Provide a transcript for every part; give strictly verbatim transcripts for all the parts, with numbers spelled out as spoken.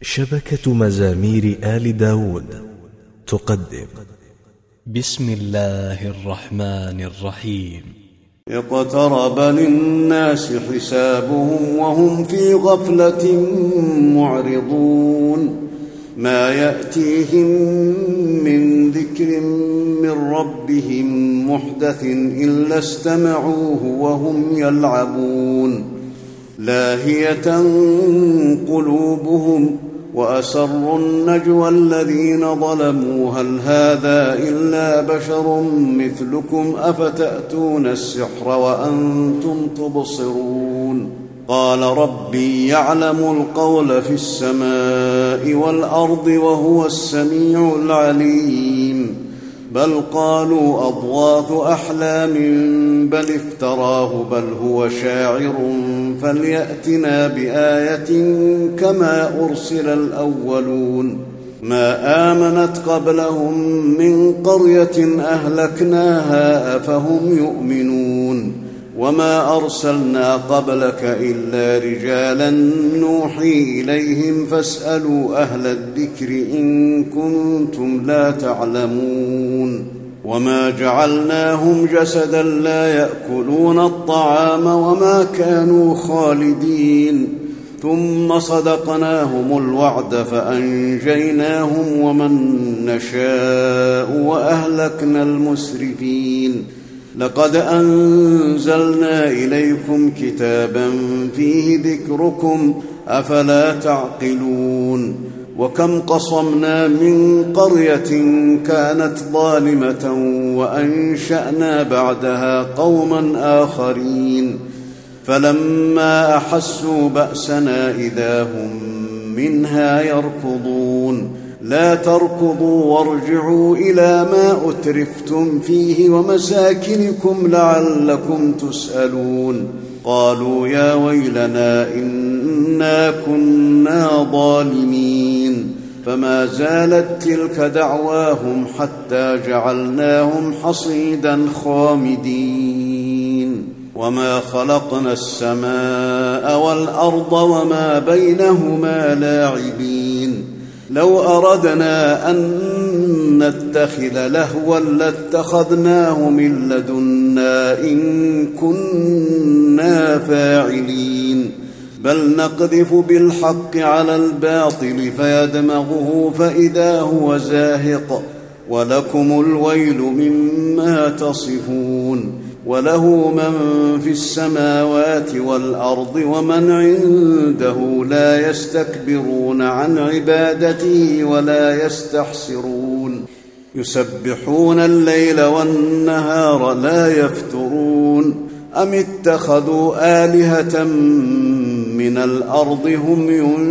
شبكة مزامير آل داود تقدم بسم الله الرحمن الرحيم. اقترب للناس حسابهم وهم في غفلة معرضون ما يأتيهم من ذكر من ربهم محدث إلا استمعوه وهم يلعبون لاهية قلوبهم وأسروا النجوى الذين ظلموا هل هذا إلا بشر مثلكم أفتأتون السحر وأنتم تبصرون قال ربي يعلم القول في السماء والأرض وهو السميع العليم بل قالوا أضغاث أحلام بل افتراه بل هو شاعر فليأتنا بآية كما أرسل الأولون ما آمنت قبلهم من قرية أهلكناها أفهم يؤمنون وما أرسلنا قبلك إلا رجالا نوحي إليهم فاسألوا أهل الذكر إن كنتم لا تعلمون وما جعلناهم جسدا لا يأكلون الطعام وما كانوا خالدين ثم صدقناهم الوعد فأنجيناهم ومن نشاء وأهلكنا المسرفين لقد أنزلنا إليكم كتابا فيه ذكركم أفلا تعقلون وكم قصمنا من قرية كانت ظالمة وأنشأنا بعدها قوما آخرين فلما أحسوا بأسنا إذا هم منها يركضون لا تركضوا وارجعوا إلى ما أترفتم فيه ومساكنكم لعلكم تسألون قالوا يا ويلنا إنا كنا ظالمين فما زالت تلك دعواهم حتى جعلناهم حصيدا خامدين وما خلقنا السماء والأرض وما بينهما لاعبين لو أردنا أن نتخذ لهوا لاتخذناه من لدنا إن كنا فاعلين بل نقذف بالحق على الباطل فيدمغه فإذا هو زاهق ولكم الويل مما تصفون وله من في السماوات والأرض ومن عنده لا يستكبرون عن عبادته ولا يستحسرون يسبحون الليل والنهار لا يفترون أم اتخذوا آلهة من الأرض هم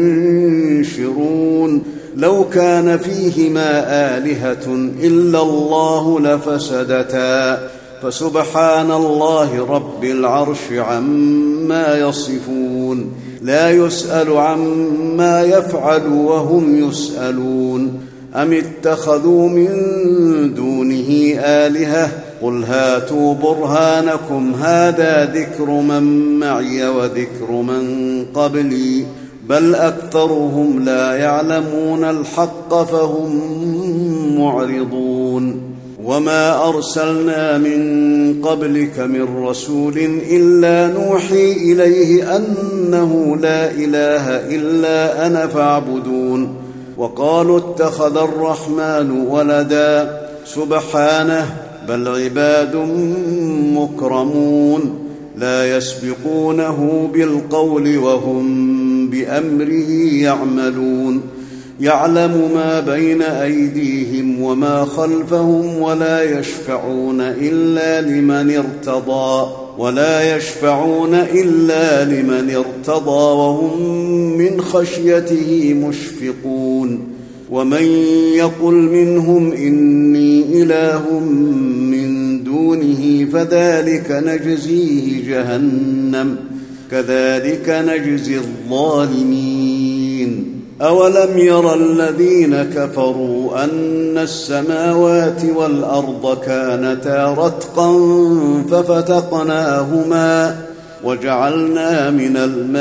ينشرون لو كان فيهما آلهة إلا الله لفسدتا فسبحان الله رب العرش عما يصفون لا يسأل عما يفعل وهم يسألون أم اتخذوا من دونه آلهة قل هاتوا برهانكم هذا ذكر من معي وذكر من قبلي بل أكثرهم لا يعلمون الحق فهم معرضون وما أرسلنا من قبلك من رسول إلا نوحي إليه أنه لا إله إلا أنا فاعبدون وقالوا اتخذ الرحمن ولدا سبحانه بل عباد مكرمون لا يسبقونه بالقول وهم بأمره يعملون يعلم ما بين أيديهم وما خلفهم ولا يشفعون إلا لمن ارتضى ولا يشفعون إلا لمن ارتضى وهم من خشيته مشفقون ومن يقل منهم إني إله من دونه فذلك نجزيه جهنم كذلك نجزي الظالمين أولم ير الذين كفروا أن السماوات والأرض كانتا رتقا ففتقناهما وجعلنا من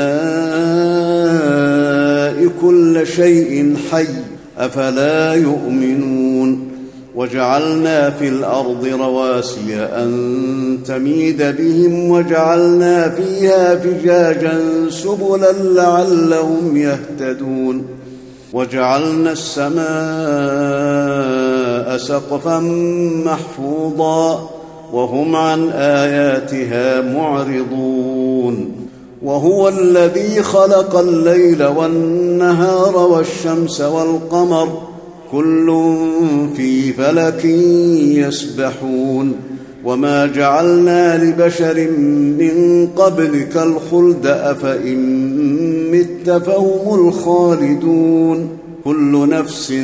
الماء كل شيء حي أفلا يؤمنون وجعلنا في الأرض رواسي أن تميد بهم وجعلنا فيها فجاجا سبلا لعلهم يهتدون وجعلنا السماء سقفا محفوظا وهم عن آياتها معرضون وهو الذي خلق الليل والنهار والشمس والقمر كل في فلك يسبحون وما جعلنا لبشر من قبلك الخلد أفإن مت فهم الخالدون كل نفس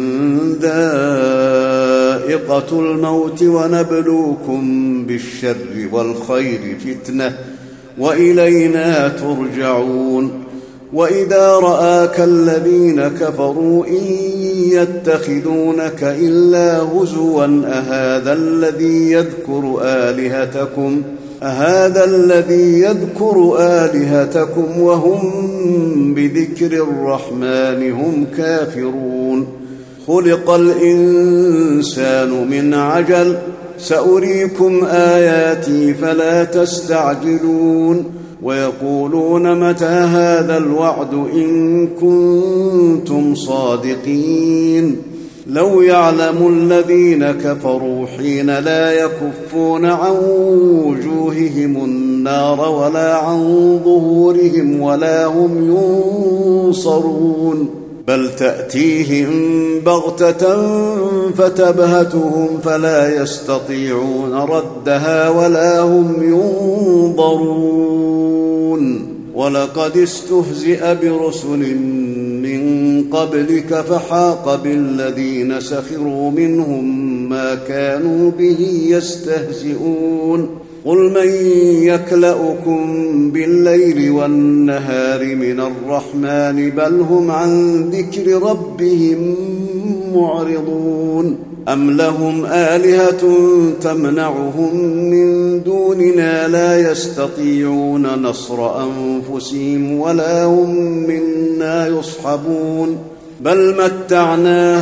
ذائقة الموت ونبلوكم بالشر والخير فتنة وإلينا ترجعون وإذا رآك الذين كفروا إن يتخذونك إلا هزوا أهذا الذي يذكر آلهتكم أهذا الذي يذكر آلهتكم وهم بذكر الرحمن هم كافرون خلق الإنسان من عجل سأريكم آياتي فلا تستعجلون ويقولون متى هذا الوعد إن كنتم صادقين لو يعلم الذين كفروا حين لا يكفون عن وجوههم النار ولا عن ظهورهم ولا هم ينصرون بل تأتيهم بغتة فتبهتهم فلا يستطيعون ردها ولا هم ينظرون ولقد استهزئ برسل من قبلك فحاق بالذين سخروا منهم ما كانوا به يستهزئون قل من يكلؤكم بالليل والنهار من الرحمن بل هم عن ذكر ربهم معرضون أم لهم آلهة تمنعهم من دوننا لا يستطيعون نصر أنفسهم ولا هم منا يصحبون بل متعنا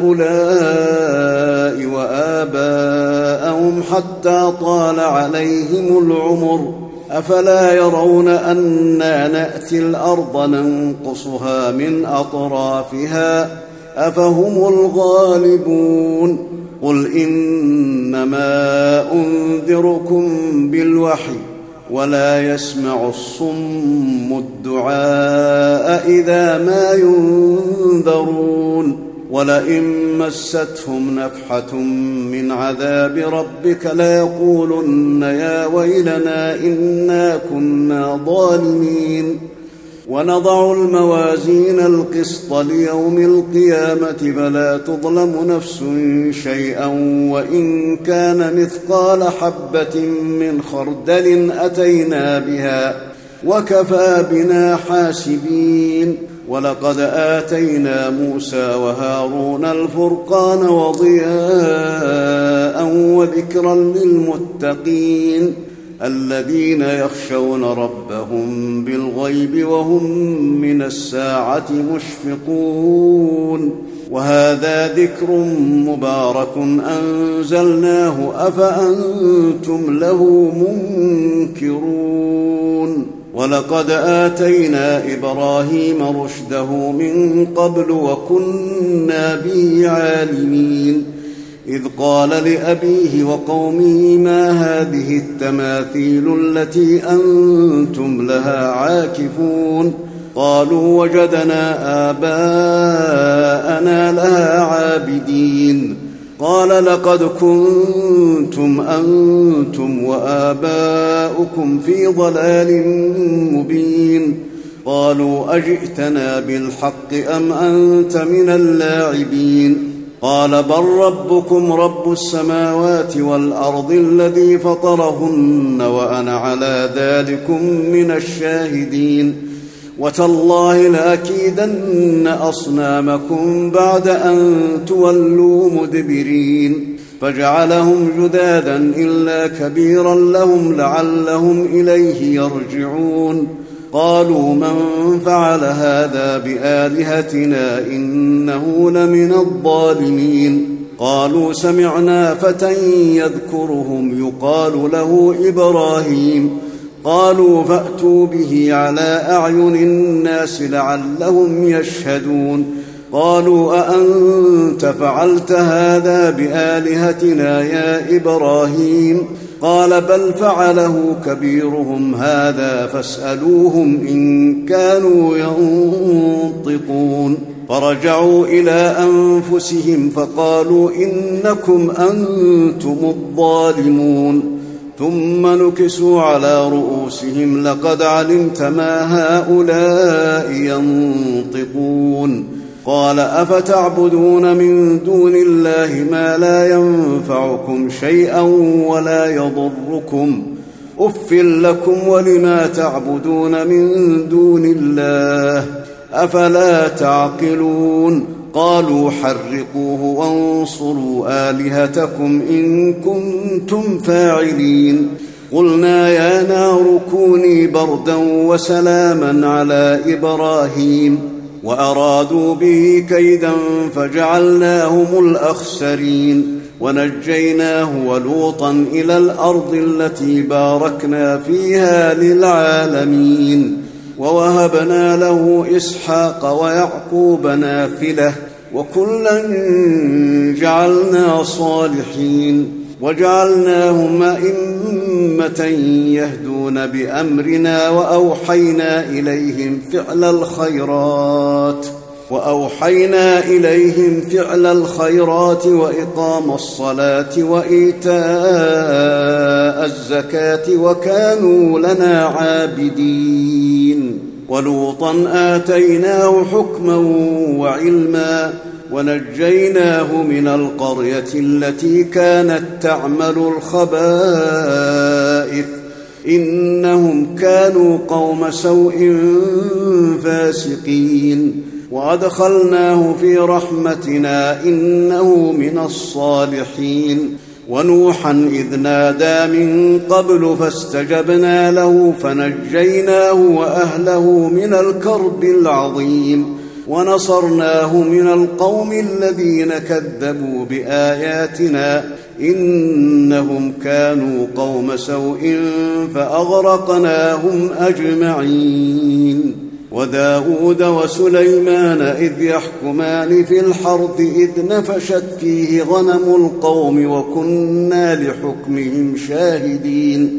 هؤلاء وآباءهم حتى طال عليهم العمر أفلا يرون أنا نأتي الأرض ننقصها من أطرافها أفهم الغالبون قل إنما أنذركم بالوحي ولا يسمع الصم الدعاء إذا ما ينذرون ولئن مستهم نفحة من عذاب ربك ليقولن يا ويلنا إنا كنا ظالمين ونضع الموازين القسط ليوم القيامة فلا تظلم نفس شيئا وإن كان مثقال حبة من خردل أتينا بها وكفى بنا حاسبين ولقد آتينا موسى وهارون الفرقان وضياء وذكرا للمتقين الذين يخشون ربهم بالغيب وهم من الساعة مشفقون وهذا ذكر مبارك أنزلناه أفأنتم له منكرون ولقد آتينا إبراهيم رشده من قبل وكنا به عالمين إذ قال لأبيه وقومه ما هذه التماثيل التي أنتم لها عاكفون قالوا وجدنا آباءنا لها عابدين قال لقد كنتم أنتم وآباؤكم في ضلال مبين قالوا أجئتنا بالحق أم أنت من اللاعبين قال بل ربكم رب السماوات والأرض الذي فطرهن وأنا على ذلكم من الشاهدين وتالله لأكيدن أصنامكم بعد أن تولوا مدبرين فجعلهم جذاذا إلا كبيرا لهم لعلهم إليه يرجعون قالوا من فعل هذا بآلهتنا إنه لمن الظالمين قالوا سمعنا فتى يذكرهم يقال له إبراهيم قالوا فأتوا به على أعين الناس لعلهم يشهدون قالوا أأنت فعلت هذا بآلهتنا يا إبراهيم قال بل فعله كبيرهم هذا فاسألوهم إن كانوا ينطقون فرجعوا إلى أنفسهم فقالوا إنكم أنتم الظالمون ثم نكسوا على رؤوسهم لقد علمت ما هؤلاء ينطقون قال أفتعبدون من دون الله ما لا ينفعكم شيئا ولا يضركم أف لكم ولما تعبدون من دون الله أفلا تعقلون قالوا حرقوه وانصروا آلهتكم إن كنتم فاعلين قلنا يا نار كوني بردا وسلاما على إبراهيم وأرادوا به كيدا فجعلناهم الأخسرين ونجيناه ولوطا إلى الأرض التي باركنا فيها للعالمين ووهبنا له إسحاق ويعقوب نافلة وكلا جعلنا صالحين وجعلناهم أئمة يهدون بأمرنا وأوحينا إليهم فعل الخيرات وأوحينا إليهم فعل الخيرات وإقام الصلاة وإيتاء الزكاة وكانوا لنا عابدين ولوطا آتيناه حكما وعلما ونجيناه من القرية التي كانت تعمل الخبائث إنهم كانوا قوم سوء فاسقين وأدخلناه في رحمتنا إنه من الصالحين ونوحا إذ نادى من قبل فاستجبنا له فنجيناه وأهله من الكرب العظيم ونصرناه من القوم الذين كذبوا بآياتنا إنهم كانوا قوم سوء فأغرقناهم أجمعين وداود وسليمان إذ يحكمان في الحرث إذ نفشت فيه غنم القوم وكنا لحكمهم شاهدين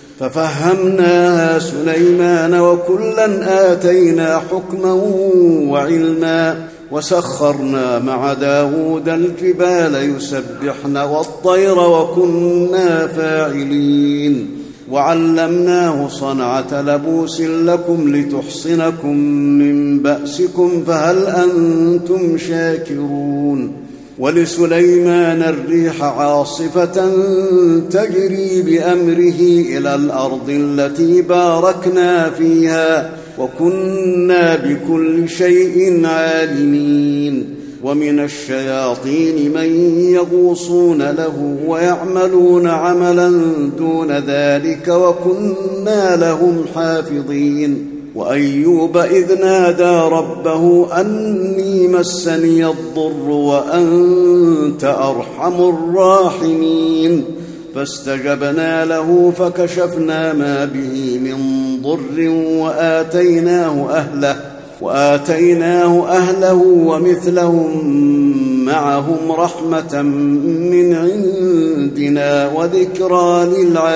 ففهمناها سليمان وكلا آتينا حكما وعلما وسخرنا مع داود الجبال يسبحن والطير وكنا فاعلين وعلمناه صنعة لبوس لكم لتحصنكم من بأسكم فهل أنتم شاكرون ولسليمان الريح عاصفة تجري بأمره إلى الأرض التي باركنا فيها وكنا بكل شيء عالمين ومن الشياطين من يغوصون له ويعملون عملا دون ذلك وكنا لهم حافظين وأيوب إذ نادى ربه أني مسني الضر وأنت أرحم الراحمين فاستجبنا له فكشفنا ما به من ضر وآتيناه أهله وآتيناه أهله ومثلهم معهم رحمة من عندنا وذكرى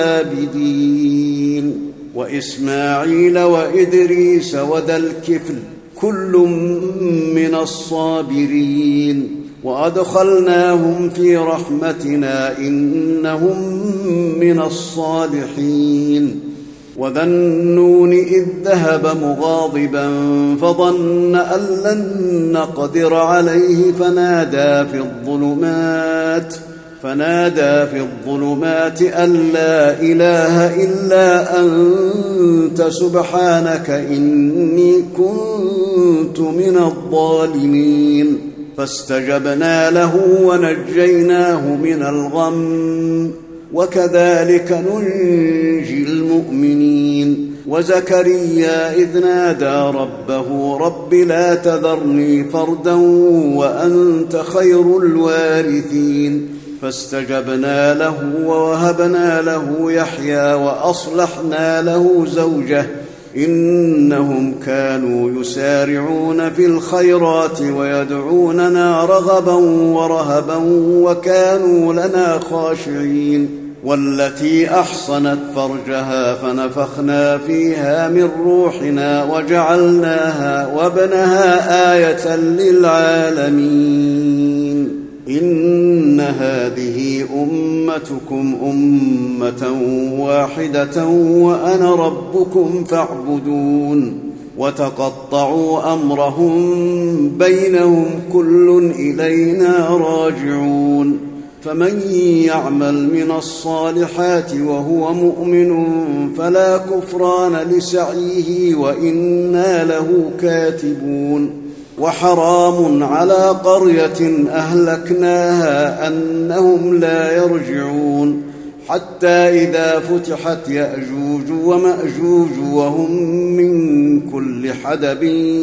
للعابدين وإسماعيل وإدريس وذا الكفل كل من الصابرين وأدخلناهم في رحمتنا إنهم من الصالحين وذا النون إذ ذهب مغاضبا فظن أن لن نقدر عليه فنادى في الظلمات فنادى في الظلمات أن لا إله إلا أنت سبحانك إني كنت من الظالمين فاستجبنا له ونجيناه من الغم وكذلك ننجي المؤمنين. وزكريا إذ نادى ربه رب لا تذرني فردا وأنت خير الوارثين فاستجبنا له ووهبنا له يحيى وأصلحنا له زوجه إنهم كانوا يسارعون في الخيرات ويدعوننا رغبا ورهبا وكانوا لنا خاشعين. والتي أحصنت فرجها فنفخنا فيها من روحنا وجعلناها وابنها آية للعالمين. إن هذه أمتكم أمة واحدة وأنا ربكم فاعبدون. وتقطعوا أمرهم بينهم كل إلينا راجعون. فمن يعمل من الصالحات وهو مؤمن فلا كفران لسعيه وإنا له كاتبون. وحرام على قرية أهلكناها أنهم لا يرجعون حتى إذا فتحت يأجوج ومأجوج وهم من كل حدب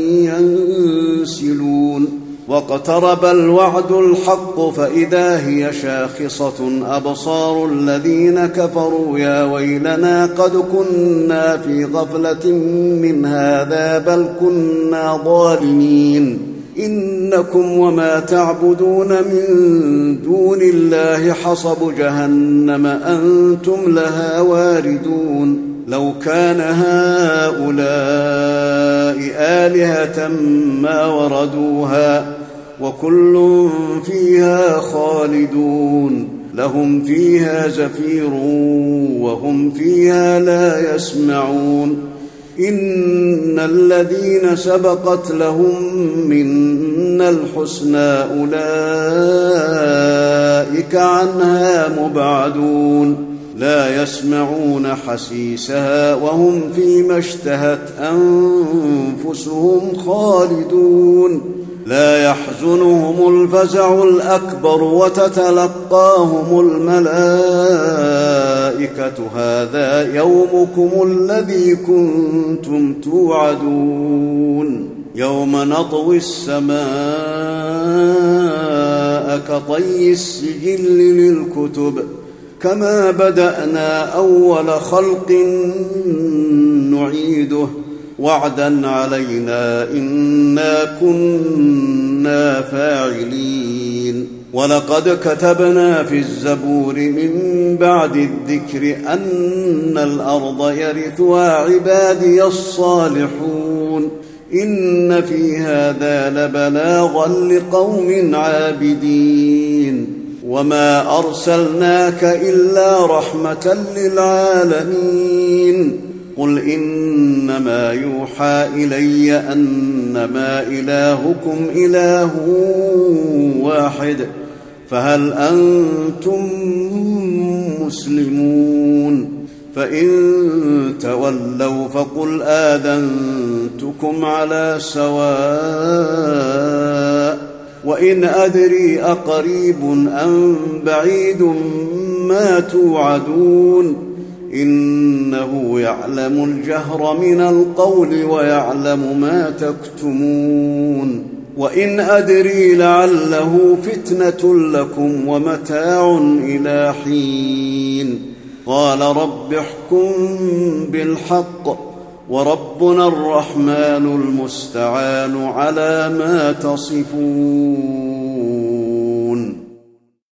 ينسلون. واقترب الوعد الحق فإذا هي شاخصة أبصار الذين كفروا يا ويلنا قد كنا في غفلة من هذا بل كنا ظالمين. إنكم وما تعبدون من دون الله حصب جهنم أنتم لها واردون. لو كان هؤلاء آلهة ما وردوها وكل فيها خالدون لهم فيها زفير وهم فيها لا يسمعون. إن الذين سبقت لهم منا الحسنى أولئك عنها مبعدون لا يسمعون حسيسها وهم فيما اشتهت أنفسهم خالدون. لا يحزنهم الفزع الأكبر وتتلقاهم الملائكة هذا يومكم الذي كنتم توعدون. يوم نطوي السماء كطي السجل للكتب كما بدأنا أول خلق نعيده وعدا علينا إنا كنا فاعلين. ولقد كتبنا في الزبور من بعد الذكر أن الأرض يرثها عبادي الصالحون. إن في هذا لبلاغا لقوم عابدين. وما أرسلناك إلا رحمة للعالمين. قل إنما يوحى إلي أنما إلهكم إله واحد فهل أنتم مسلمون؟ فإن تولوا فقل آذنتكم على سواء وإن أدري أقريب أم بعيد ما توعدون إنه يعلم الجهر من القول ويعلم ما تكتمون. وإن أدري لعله فتنة لكم ومتاع إلى حين. قال رب احكم بالحق وربنا الرحمن المستعان على ما تصفون.